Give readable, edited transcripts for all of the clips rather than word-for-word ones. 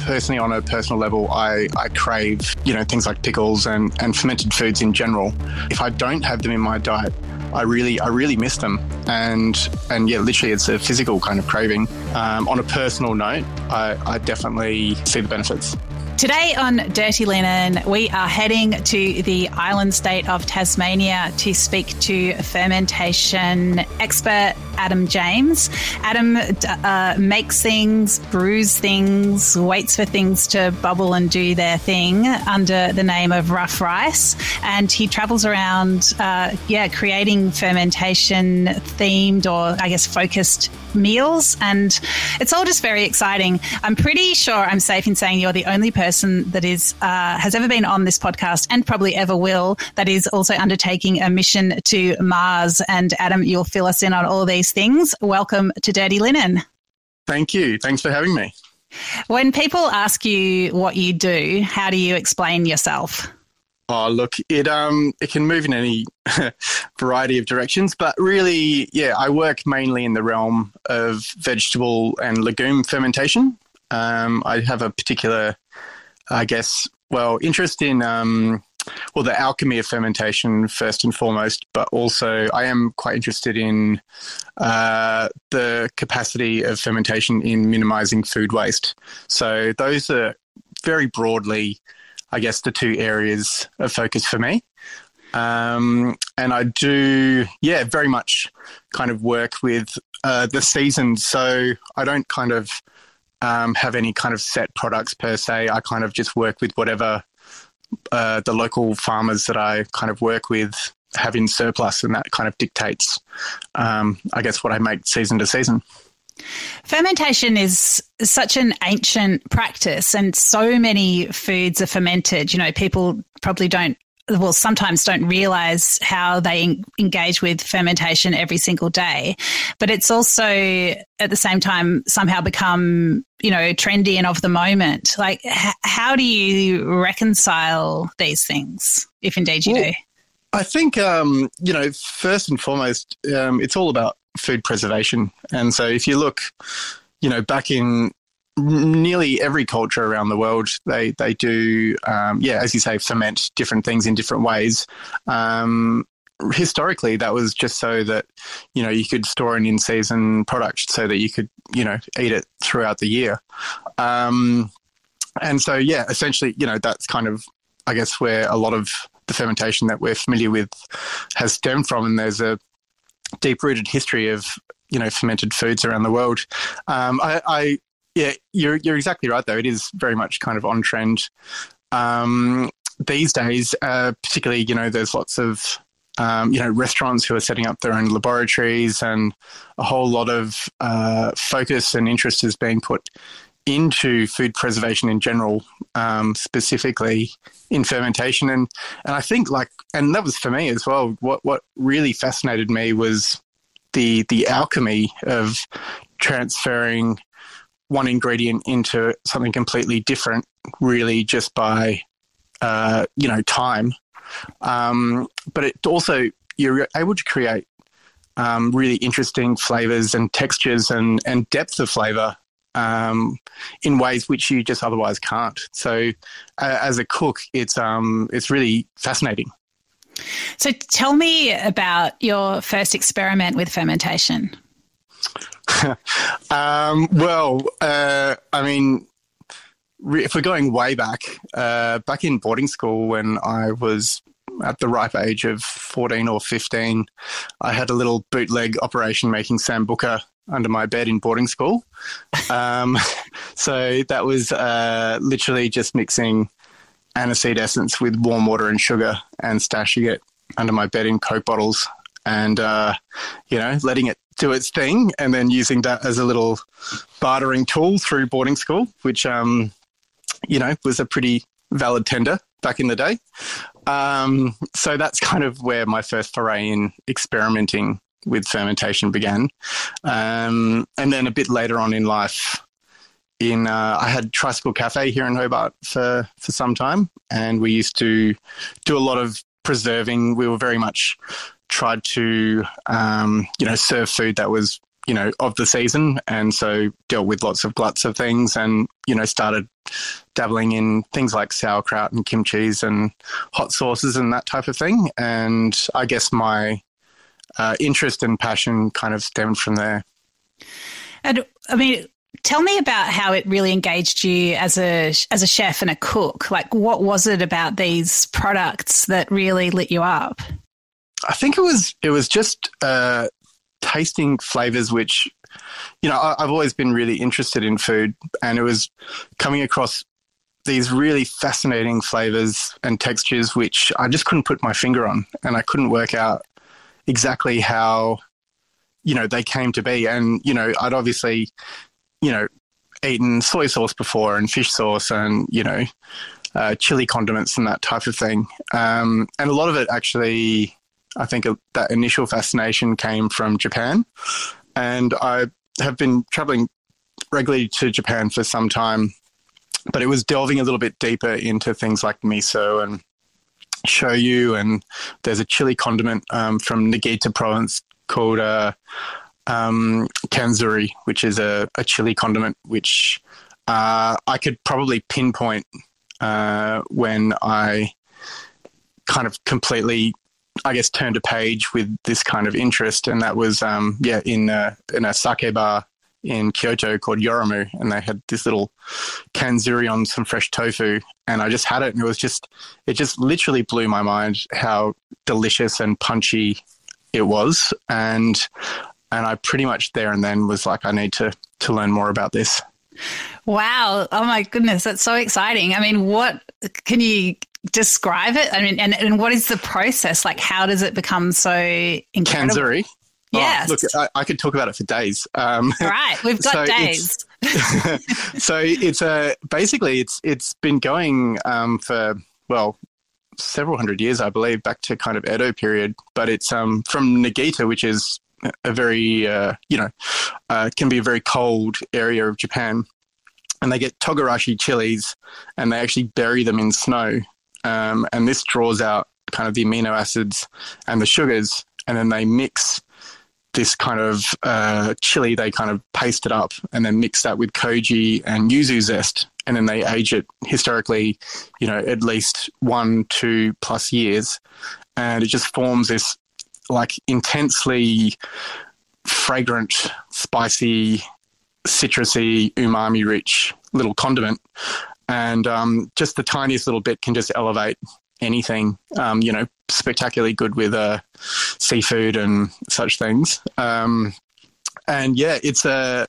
personally, on a personal level, I crave, things like pickles and fermented foods in general. If I don't have them in my diet, I really miss them. And yeah, literally it's a physical kind of craving. On a personal note, I definitely see the benefits. Today on Dirty Linen, we are heading to the island state of Tasmania to speak to fermentation expert Adam James. Adam makes things, brews things, waits for things to bubble and do their thing under the name of Rough Rice. And he travels around, creating fermentation-themed or, I guess, focused meals. And it's all just very exciting. I'm pretty sure I'm safe in saying you're the only person that has ever been on this podcast and probably ever will, that is also undertaking a mission to Mars. And Adam, you'll fill us in on all these things. Welcome to Dirty Linen. Thank you. Thanks for having me. When people ask you what you do, how do you explain yourself? Oh, look, it can move in any variety of directions, but really, yeah, I work mainly in the realm of vegetable and legume fermentation. I have a particular, interest in, the alchemy of fermentation first and foremost, but also I am quite interested in the capacity of fermentation in minimizing food waste. So those are very broadly, I guess, the two areas of focus for me. And I do, very much kind of work with the seasons. So I don't kind of have any kind of set products per se. I kind of just work with whatever the local farmers that I kind of work with have in surplus, and that kind of dictates, I guess, what I make season to season. Fermentation is such an ancient practice, and so many foods are fermented. People probably sometimes don't realize how they engage with fermentation every single day. But it's also, at the same time, somehow become, trendy and of the moment. Like, how do you reconcile these things, if indeed you do? I think, first and foremost, it's all about food preservation. And so if you look, back in nearly every culture around the world, they do, as you say, ferment different things in different ways. Historically, that was just so that, you could store an in-season product so that you could, eat it throughout the year. And so, essentially, that's kind of, I guess, where a lot of the fermentation that we're familiar with has stemmed from. And there's a deep-rooted history of, fermented foods around the world. You're exactly right, though. It is very much kind of on trend these days, particularly, there's lots of, restaurants who are setting up their own laboratories, and a whole lot of focus and interest is being put into food preservation in general, specifically in fermentation. And I think and that was for me as well, what really fascinated me was the alchemy of transferring one ingredient into something completely different, really just by, time. But it also, you're able to create really interesting flavors and textures and depth of flavor in ways which you just otherwise can't. So as a cook, it's really fascinating. So tell me about your first experiment with fermentation. If we're going way back in boarding school when I was at the ripe age of 14 or 15, I had a little bootleg operation making sambuca under my bed in boarding school. So that was literally just mixing aniseed essence with warm water and sugar and stashing it under my bed in Coke bottles and, letting it do its thing, and then using that as a little bartering tool through boarding school, which, was a pretty valid tender back in the day. So that's kind of where my first foray in experimenting with fermentation began. And then a bit later on in life, I had Tricycle Cafe here in Hobart for some time, and we used to do a lot of preserving. We were very much tried to, serve food that was, of the season, and so dealt with lots of gluts of things, and started dabbling in things like sauerkraut and kimchi and hot sauces and that type of thing. And I guess my interest and passion kind of stemmed from there. And I mean, tell me about how it really engaged you as a chef and a cook. Like, what was it about these products that really lit you up? I think it was just tasting flavors, which, I've always been really interested in food, and it was coming across these really fascinating flavors and textures, which I just couldn't put my finger on, and I couldn't work out exactly how, they came to be. And, I'd obviously, eaten soy sauce before and fish sauce and, chili condiments and that type of thing. And a lot of it actually, I think that initial fascination came from Japan. And I have been traveling regularly to Japan for some time, but it was delving a little bit deeper into things like miso and shoyu. And there's a chili condiment from Nagita province called kanzuri, which is a chili condiment, which I could probably pinpoint when I kind of completely, I guess, turned a page with this kind of interest. And that was, in a sake bar in Kyoto called Yoramu, and they had this little kanzuri on some fresh tofu, and I just had it, and it just literally blew my mind how delicious and punchy it was. And I pretty much there and then was like, I need to learn more about this. Wow. Oh my goodness. That's so exciting. I mean, what can you describe it? I mean, and what is the process? Like, how does it become so incredible? Kanzuri? Yes. Oh, look, I could talk about it for days. All right. We've got days. So it's basically it's been going for, several hundred years, I believe, back to kind of Edo period. But it's from Nagita, which is a very, can be a very cold area of Japan. And they get togarashi chilies, and they actually bury them in snow. And this draws out kind of the amino acids and the sugars, and then they mix this kind of chili. They kind of paste it up and then mix that with koji and yuzu zest, and then they age it historically, at least 1-2+ years. And it just forms this like intensely fragrant, spicy, citrusy, umami-rich little condiment. And just the tiniest little bit can just elevate anything, spectacularly good with seafood and such things. And yeah, it's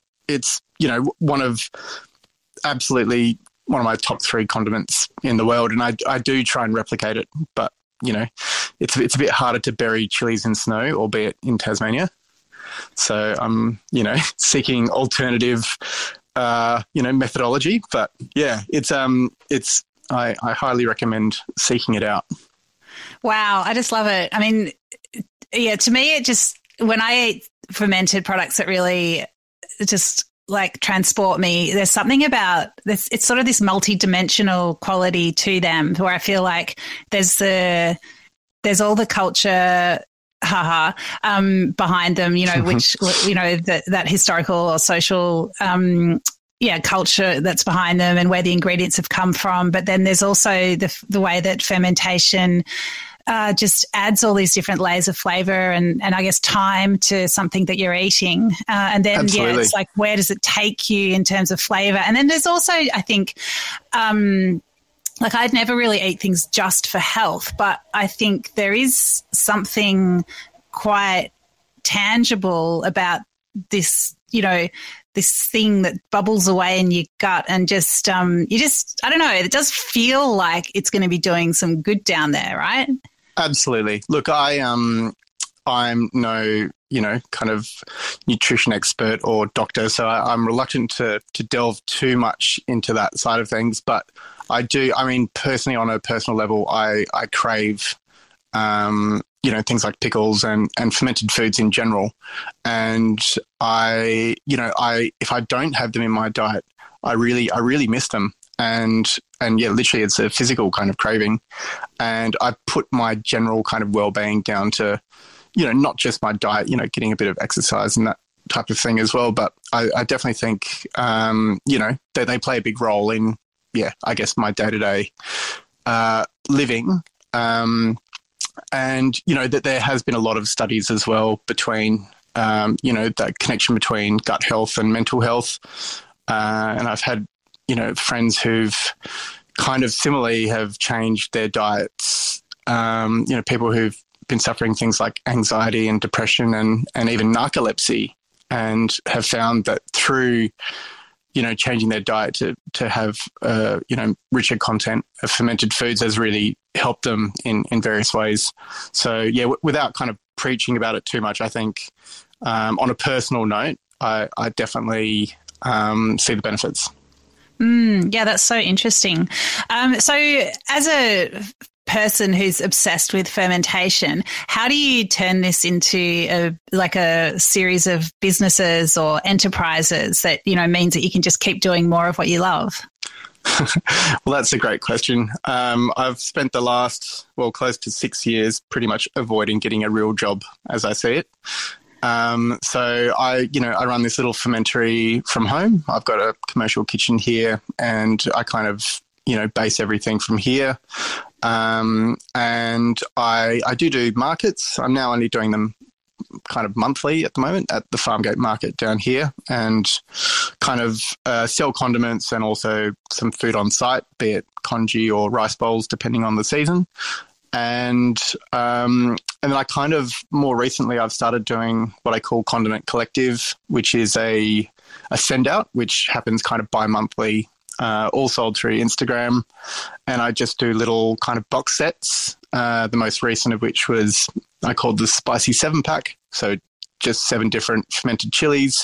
absolutely one of my top 3 condiments in the world. And I do try and replicate it, but it's a bit harder to bury chilies in snow, albeit in Tasmania. So I'm, seeking alternative, methodology. But yeah, I highly recommend seeking it out. Wow, I just love it. I mean, yeah, to me, when I eat fermented products, it really just like transport me. There's something about this, it's sort of this multi-dimensional quality to them, where I feel like there's all the culture behind them, which, that historical or social culture that's behind them and where the ingredients have come from. But then there's also the way that fermentation just adds all these different layers of flavor and I guess time to something that you're eating. And then, Absolutely. It's like, where does it take you in terms of flavor? And then there's also, I think, like I'd never really eat things just for health, but I think there is something quite tangible about this, this thing that bubbles away in your gut and just, I don't know, it does feel like it's going to be doing some good down there, right? Absolutely. Look, I'm no, kind of nutrition expert or doctor, so I'm reluctant to delve too much into that side of things. But I do, personally, on a personal level, I crave, things like pickles and fermented foods in general. And if I don't have them in my diet, I really miss them. And yeah, literally it's a physical kind of craving. And I put my general kind of well-being down to, not just my diet, getting a bit of exercise and that type of thing as well. But I definitely think, that they play a big role in, I guess my day-to-day living. And, that there has been a lot of studies as well between, that connection between gut health and mental health. And I've had, friends who've kind of similarly have changed their diets. People who've been suffering things like anxiety and depression and even narcolepsy, and have found that through, changing their diet to have, richer content of fermented foods has really helped them in various ways. So, without kind of preaching about it too much, I think on a personal note, I definitely see the benefits. Yeah, that's so interesting. So as a person who's obsessed with fermentation, how do you turn this into a series of businesses or enterprises that, means that you can just keep doing more of what you love? Well, that's a great question. I've spent the last, close to 6 years pretty much avoiding getting a real job as I see it. So I run this little fermentery from home. I've got a commercial kitchen here, and I kind of, base everything from here. And I do markets. I'm now only doing them kind of monthly at the moment at the Farmgate Market down here, and kind of sell condiments and also some food on site, be it congee or rice bowls, depending on the season. And then I kind of more recently I've started doing what I call Condiment Collective, which is a send out, which happens kind of bi-monthly, all sold through Instagram. And I just do little kind of box sets, the most recent of which was I called the Spicy 7-pack. So just 7 different fermented chilies,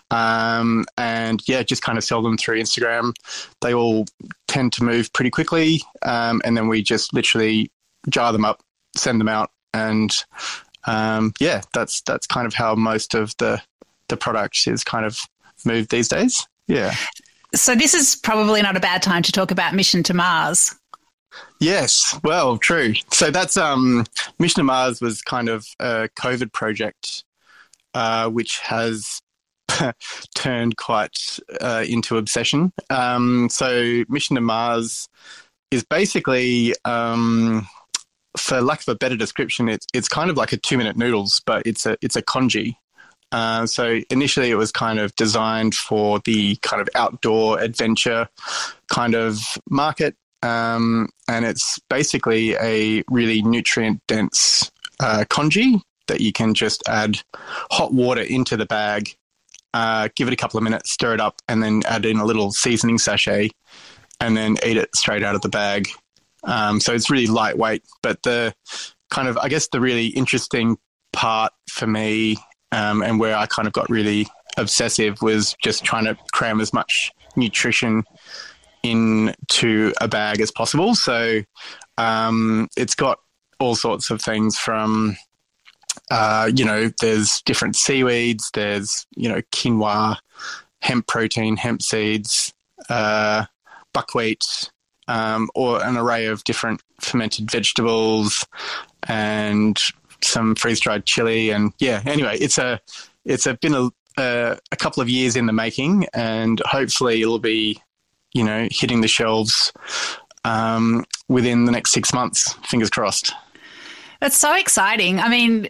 and just kind of sell them through Instagram. They all tend to move pretty quickly, and then we just literally jar them up, send them out, and that's kind of how most of the product is kind of moved these days. Yeah. So this is probably not a bad time to talk about Mission to Mars. Yes, well, true. So that's Mission to Mars was kind of a COVID project, which has turned quite into obsession. So Mission to Mars is basically, for lack of a better description, it's kind of like a 2-minute noodles, but it's a congee. So initially it was kind of designed for the kind of outdoor adventure kind of market. And it's basically a really nutrient-dense congee that you can just add hot water into the bag, give it a couple of minutes, stir it up, and then add in a little seasoning sachet, and then eat it straight out of the bag. So it's really lightweight. But the kind of, I guess, the really interesting part for me, and where I kind of got really obsessive, was just trying to cram as much nutrition into a bag as possible. So it's got all sorts of things from, there's different seaweeds, there's, quinoa, hemp protein, hemp seeds, buckwheat, or an array of different fermented vegetables and some freeze-dried chili. And anyway, it's been a couple of years in the making, and hopefully it'll be, hitting the shelves within the next 6 months, fingers crossed. That's so exciting. I mean,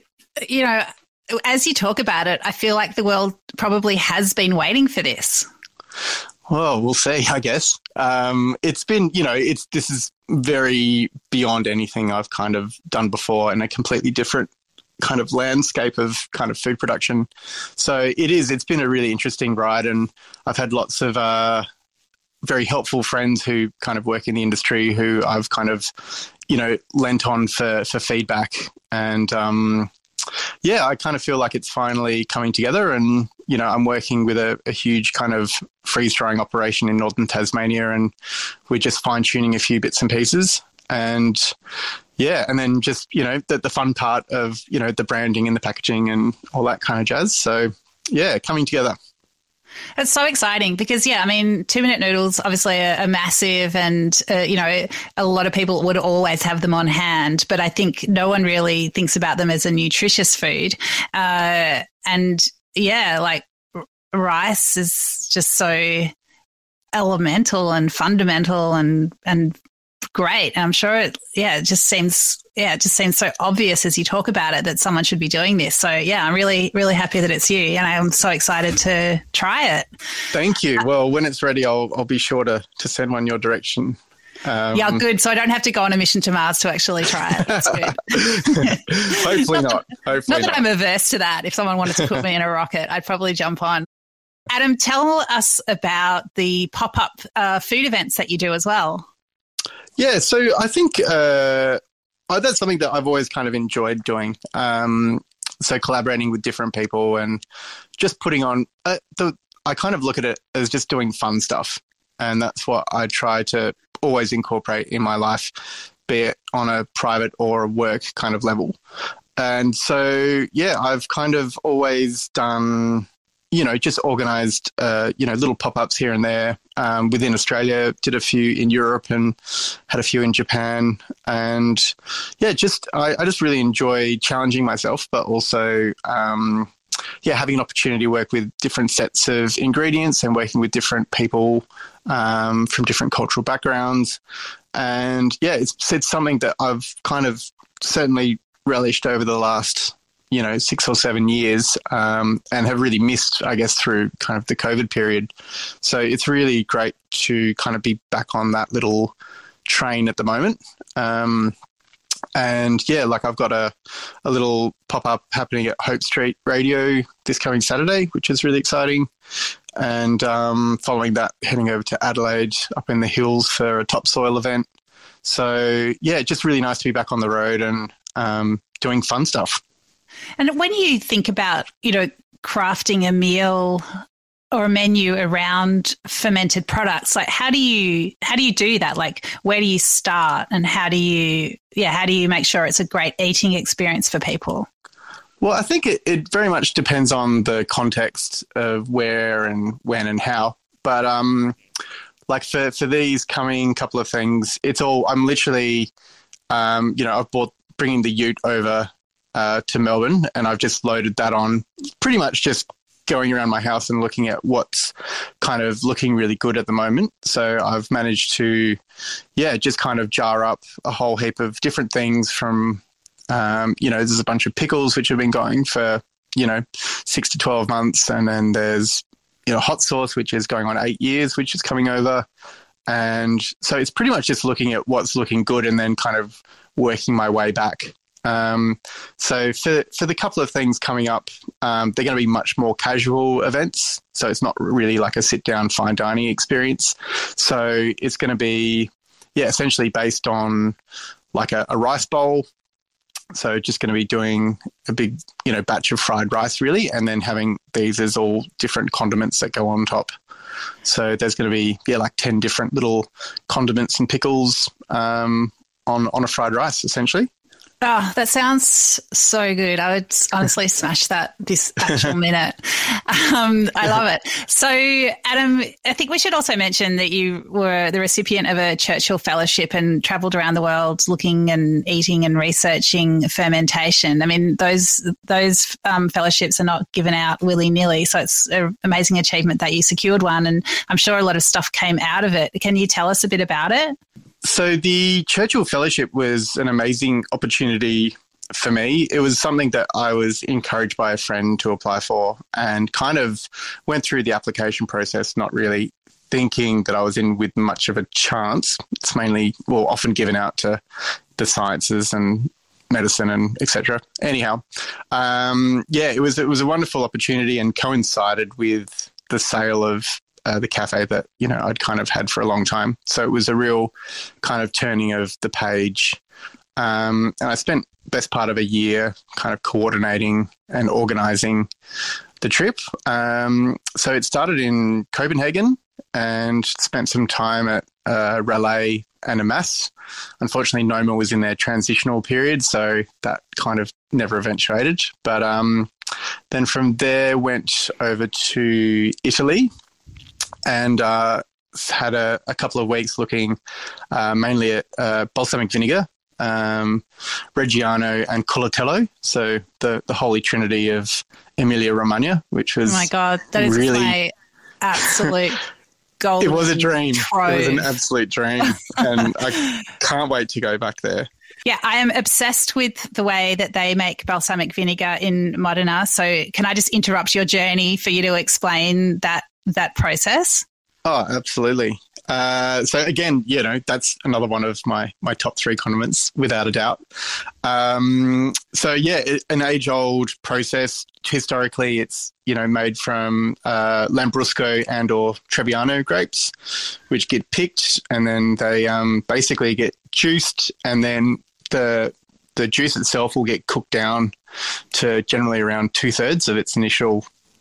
as you talk about it, I feel like the world probably has been waiting for this. Well, we'll see, I guess. It's been, this is very beyond anything I've kind of done before, and a completely different kind of landscape of kind of food production. So it's been a really interesting ride, and I've had lots of very helpful friends who kind of work in the industry who I've kind of, lent on for feedback. And I kind of feel like it's finally coming together, and, I'm working with a huge kind of freeze drying operation in northern Tasmania, and we're just fine tuning a few bits and pieces. And and then just, the fun part of, the branding and the packaging and all that kind of jazz. So coming together. It's so exciting because, 2-minute noodles obviously are massive, and, a lot of people would always have them on hand, but I think no one really thinks about them as a nutritious food. And yeah, like rice is just so elemental and fundamental and great. And I'm sure it just seems so obvious as you talk about it that someone should be doing this. So yeah, I'm really, really happy that it's you, and I'm so excited to try it. Thank you. Well, when it's ready, I'll be sure to send one your direction. Yeah, good. So I don't have to go on a mission to Mars to actually try it. That's good. Hopefully not. Hopefully not that I'm averse to that. If someone wanted to put me in a rocket, I'd probably jump on. Adam, tell us about the pop-up food events that you do as well. Yeah, so I think that's something that I've always kind of enjoyed doing. So collaborating with different people and just putting on I kind of look at it as just doing fun stuff. And that's what I try to always incorporate in my life, be it on a private or a work kind of level. And so, yeah, I've kind of always done, just organised, little pop-ups here and there within Australia, did a few in Europe and had a few in Japan. And, yeah, I just really enjoy challenging myself, but also having an opportunity to work with different sets of ingredients and working with different people from different cultural backgrounds. And yeah, it's something that I've kind of certainly relished over the last, 6 or 7 years and have really missed, I guess, through kind of the COVID period. So it's really great to kind of be back on that little train at the moment. And yeah, like I've got a little pop-up happening at Hope Street Radio this coming Saturday, which is really exciting. And following that, heading over to Adelaide up in the hills for a topsoil event. So yeah, just really nice to be back on the road and doing fun stuff. And when you think about, crafting a meal or a menu around fermented products, like how do you do that? Like where do you start and how do you make sure it's a great eating experience for people? Well, I think it very much depends on the context of where and when and how. But like for these coming couple of things, I'm literally, I've bringing the ute over to Melbourne and I've just loaded that on, pretty much just going around my house and looking at what's kind of looking really good at the moment. So I've managed to, just kind of jar up a whole heap of different things from, there's a bunch of pickles which have been going for, 6 to 12 months. And then there's, hot sauce, which is going on 8 years, which is coming over. And so it's pretty much just looking at what's looking good and then kind of working my way back. So for the couple of things coming up, they're going to be much more casual events. So it's not really like a sit down fine dining experience. So it's going to be, essentially based on like a rice bowl. So just going to be doing a big, batch of fried rice really, and then having these as all different condiments that go on top. So there's going to be, like 10 different little condiments and pickles on a fried rice essentially. Oh, that sounds so good. I would honestly smash that this actual minute. I love it. So, Adam, I think we should also mention that you were the recipient of a Churchill Fellowship and travelled around the world looking and eating and researching fermentation. I mean, those fellowships are not given out willy-nilly, so it's an amazing achievement that you secured one, and I'm sure a lot of stuff came out of it. Can you tell us a bit about it? So the Churchill Fellowship was an amazing opportunity for me. It was something that I was encouraged by a friend to apply for and kind of went through the application process not really thinking that I was in with much of a chance. It's mainly, often given out to the sciences and medicine and etc. Anyhow, it was a wonderful opportunity and coincided with the sale of the cafe that, I'd kind of had for a long time. So it was a real kind of turning of the page. And I spent best part of a year kind of coordinating and organising the trip. So it started in Copenhagen and spent some time at Raleigh and Amass. Unfortunately, Noma was in their transitional period, so that kind of never eventuated. But then from there went over to Italy and had a couple of weeks looking mainly at balsamic vinegar Reggiano, and Colatello. So the holy trinity of Emilia-Romagna, which was oh my God, that is really my absolute golden It was a dream. trove. It was an absolute dream, and I can't wait to go back there. Yeah, I am obsessed with the way that they make balsamic vinegar in Modena. So can I just interrupt your journey for you to explain that process? Oh, absolutely. So again, that's another one of my top 3 condiments, without a doubt. So yeah, an age-old process. Historically, it's made from Lambrusco and or Trebbiano grapes, which get picked, and then they basically get juiced, and then the juice itself will get cooked down to generally around 2/3 of its initial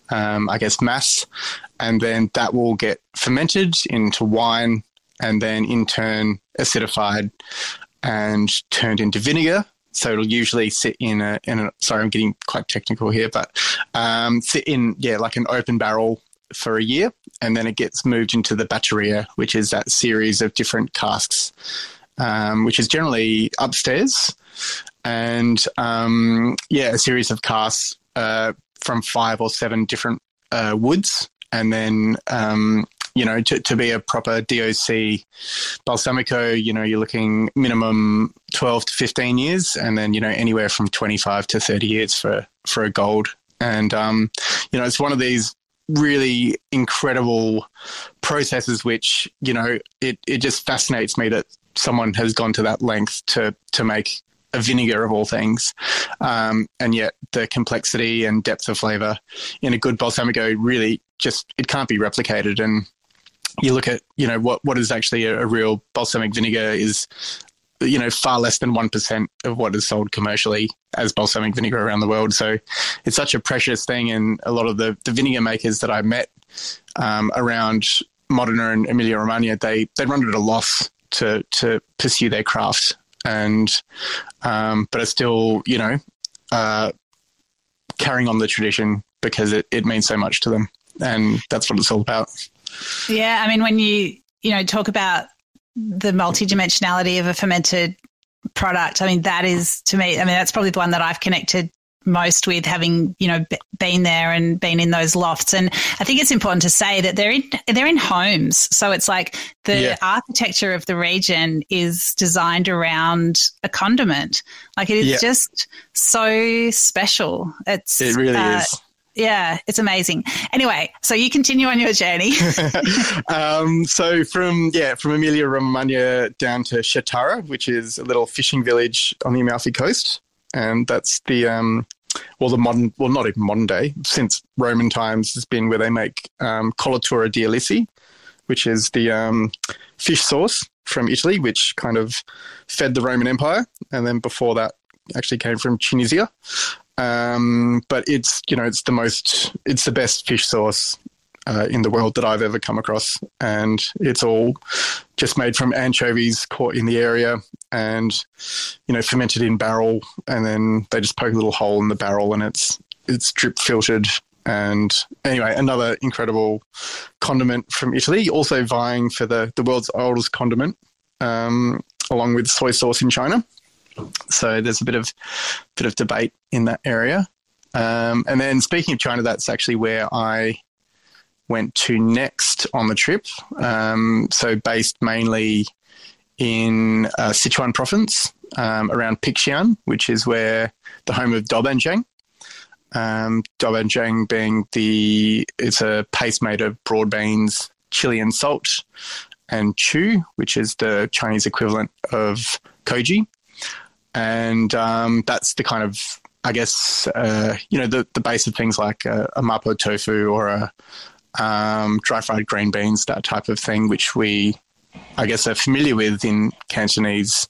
mass, and then that will get fermented into wine, and then in turn acidified and turned into vinegar. So it'll usually sit in a sorry, I'm getting quite technical here, but sit in like an open barrel for a year, and then it gets moved into the batteria, which is that series of different casks, which is generally upstairs, and a series of casks from 5 or 7 different woods, and then to be a proper DOC balsamico, you're looking minimum 12 to 15 years, and then anywhere from 25 to 30 years for a gold. And it's one of these really incredible processes which it just fascinates me that someone has gone to that length to make a vinegar of all things, and yet the complexity and depth of flavour in a good balsamico really it can't be replicated. And you look at what is actually a real balsamic vinegar is far less than 1% of what is sold commercially as balsamic vinegar around the world. So it's such a precious thing, and a lot of the vinegar makers that I met around Modena and Emilia-Romagna, they run at a loss to pursue their craft, and but are still carrying on the tradition because it means so much to them, and that's what it's all about. Yeah, I mean, when you talk about the multidimensionality of a fermented product, I mean, that is, to me, I mean, that's probably the one that I've connected most with, having been there and been in those lofts. And I think it's important to say that they're in homes, so it's like the architecture of the region is designed around a condiment. Like, it is just so special. It really is. Yeah, it's amazing. Anyway, so you continue on your journey. So from Emilia-Romagna down to Shatara, which is a little fishing village on the Amalfi Coast, and that's the modern, well, not even modern day, since Roman times, has been where they make colatura di Alisi, which is the fish sauce from Italy, which kind of fed the Roman Empire, and then before that actually came from Tunisia. But it's the best fish sauce in the world that I've ever come across, and it's all just made from anchovies caught in the area, and fermented in barrel, and then they just poke a little hole in the barrel, and it's drip filtered. And anyway, another incredible condiment from Italy, also vying for the world's oldest condiment, along with soy sauce in China. So there's a bit of debate in that area. And then speaking of China, that's actually where I went to next on the trip. So based mainly in Sichuan province, around Pixian, which is where the home of doubanjiang. Doubanjiang being it's a paste made of broad beans, chili and salt, and chu, which is the Chinese equivalent of koji. And that's the kind of, I guess, the base of things like a mapo tofu or a dry fried green beans, that type of thing, which we, I guess, are familiar with in Sichuanese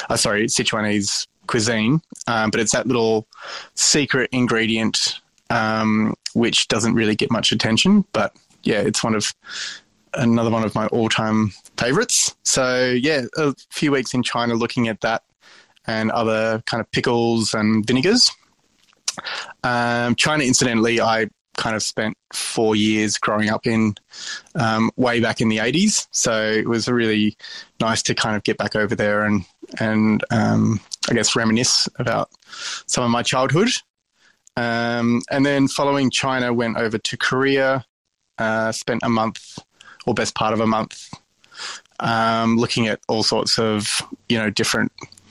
cuisine. But it's that little secret ingredient which doesn't really get much attention. But yeah, it's another one of my all-time favorites. So yeah, a few weeks in China looking at that and other kind of pickles and vinegars. China, incidentally, I kind of spent 4 years growing up in way back in the 80s. So it was really nice to kind of get back over there and I guess reminisce about some of my childhood. And then following China, went over to Korea, spent a month or best part of a month looking at all sorts of, different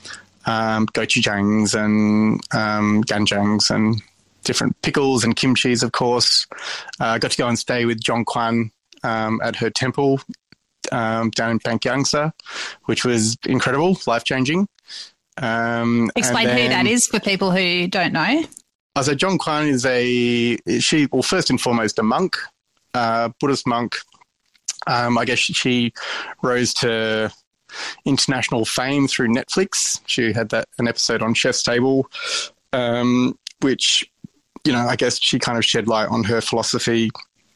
gochujangs and ganjangs and different pickles and kimchis, of course. Got to go and stay with John Kwan at her temple down in Pankyangsa, which was incredible, life-changing. Explain who that is for people who don't know. So John Kwan is first and foremost a monk, Buddhist monk. I guess she rose to international fame through Netflix. She had an episode on Chef's Table, which, I guess she kind of shed light on her philosophy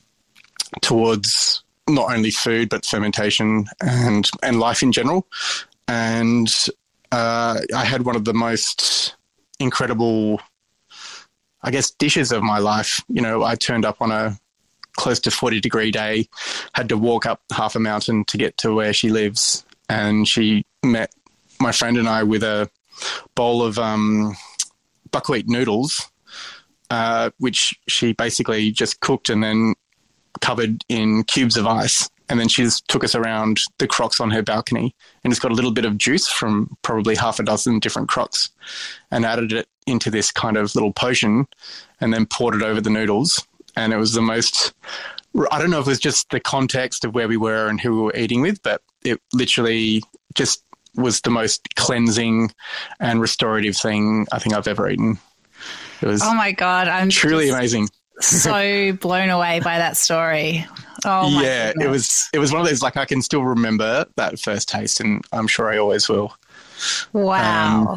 towards not only food but fermentation and life in general. And I had one of the most incredible, I guess, dishes of my life. I turned up on a close to 40-degree day, had to walk up half a mountain to get to where she lives. And she met my friend and I with a bowl of buckwheat noodles, which she basically just cooked and then covered in cubes of ice. And then she just took us around the crocs on her balcony, and it's got a little bit of juice from probably half a dozen different crocs, and added it into this kind of little potion and then poured it over the noodles. And it was the most, I don't know if it was just the context of where we were and who we were eating with, but it literally just was the most cleansing and restorative thing I think I've ever eaten. It was oh my God, I'm truly amazing. So blown away by that story. Oh my goodness. It was one of those, like, I can still remember that first taste, and I'm sure I always will. Wow.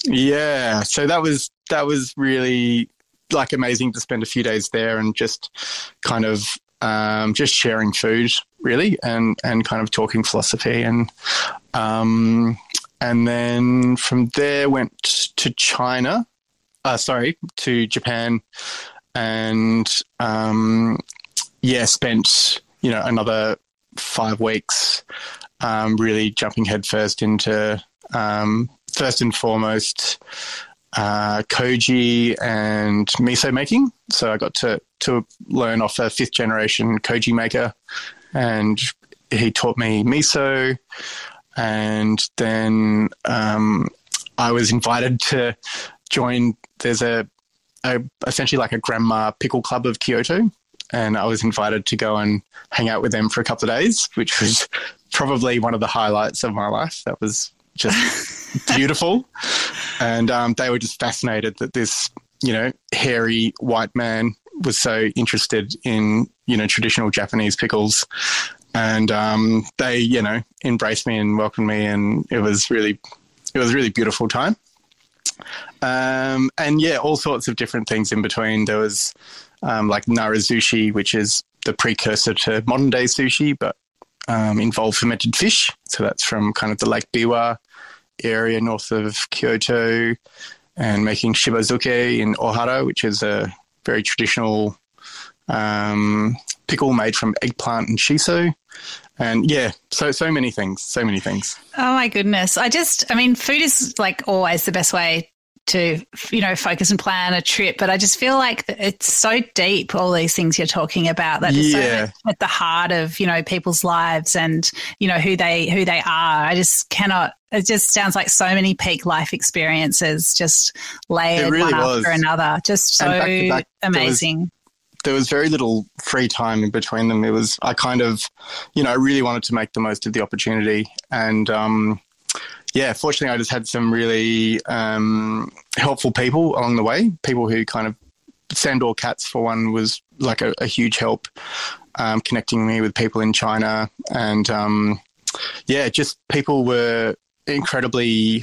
So that was really like amazing to spend a few days there and just kind of just sharing food really and kind of talking philosophy and then from there went to Japan and spent another 5 weeks really jumping headfirst into first and foremost koji and miso making. So I got to learn off a 5th generation koji maker, and he taught me miso. And then I was invited to join. There's essentially like a grandma pickle club of Kyoto, and I was invited to go and hang out with them for a couple of days, which was probably one of the highlights of my life. That was just beautiful. And they were just fascinated that this, hairy white man was so interested in, traditional Japanese pickles. And they, embraced me and welcomed me, and it was really beautiful time. All sorts of different things in between. There was like narazushi, which is the precursor to modern day sushi, but involved fermented fish. So that's from kind of the Lake Biwa area north of Kyoto, and making shibazuke in Ohara, which is a very traditional pickle made from eggplant and shiso. And so many things. Oh my goodness. Food is like always the best way to, focus and plan a trip. But I just feel like it's so deep, all these things you're talking about, that is so much at the heart of, people's lives and, who they are. I just cannot, it just sounds like so many peak life experiences just layered really one was. after another. Just so back to back, amazing. There was very little free time in between them. I kind of, I really wanted to make the most of the opportunity. And, fortunately I just had some really helpful people along the way, people who kind of, Sandor Katz for one was like a huge help, connecting me with people in China. And, just people were incredibly,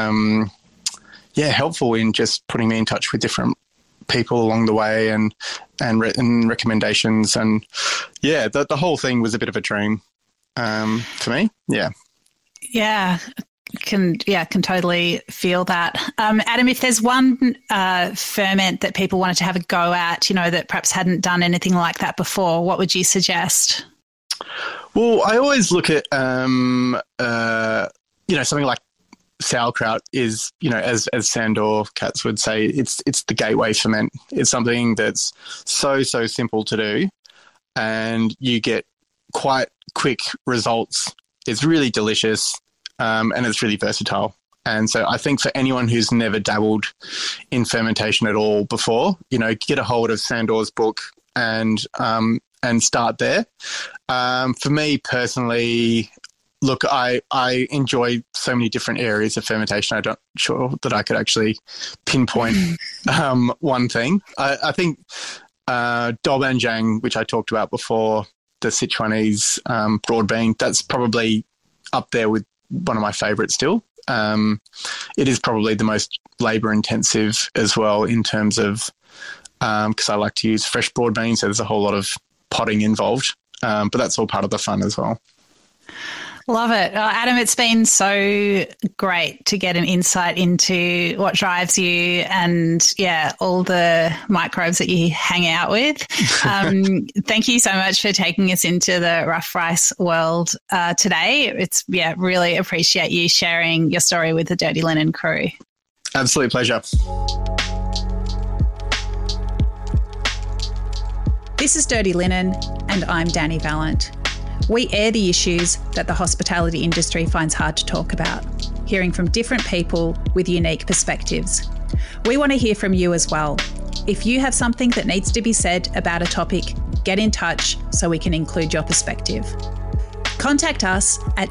helpful in just putting me in touch with different people along the way and recommendations. And the whole thing was a bit of a dream for me. Yeah. can totally feel that. Adam, if there's one ferment that people wanted to have a go at, that perhaps hadn't done anything like that before, what would you suggest? Well, I always look at, something like sauerkraut is, as Sandor Katz would say, it's the gateway ferment. It's something that's so simple to do, and you get quite quick results. It's really delicious, and it's really versatile. And so I think for anyone who's never dabbled in fermentation at all before, get a hold of Sandor's book and start there. For me personally, look, I enjoy so many different areas of fermentation. I'm not sure that I could actually pinpoint one thing. I think Doubanjiang, which I talked about before, the Sichuanese broad bean, that's probably up there with one of my favourites still. It is probably the most labour intensive as well in terms of, because I like to use fresh broad bean, so there's a whole lot of potting involved, but that's all part of the fun as well. Love it. Adam, it's been so great to get an insight into what drives you and, all the microbes that you hang out with. Thank you so much for taking us into the rough rice world today. It's, really appreciate you sharing your story with the Dirty Linen crew. Absolute pleasure. This is Dirty Linen, and I'm Danny Vallant. We air the issues that the hospitality industry finds hard to talk about, hearing from different people with unique perspectives. We want to hear from you as well. If you have something that needs to be said about a topic, get in touch so we can include your perspective. Contact us at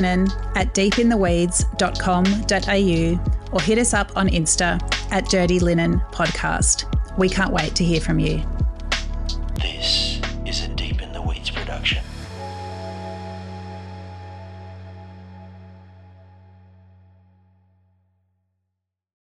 dirtylinen@deepintheweeds.com.au or hit us up on Insta at Dirty Linen Podcast. We can't wait to hear from you. This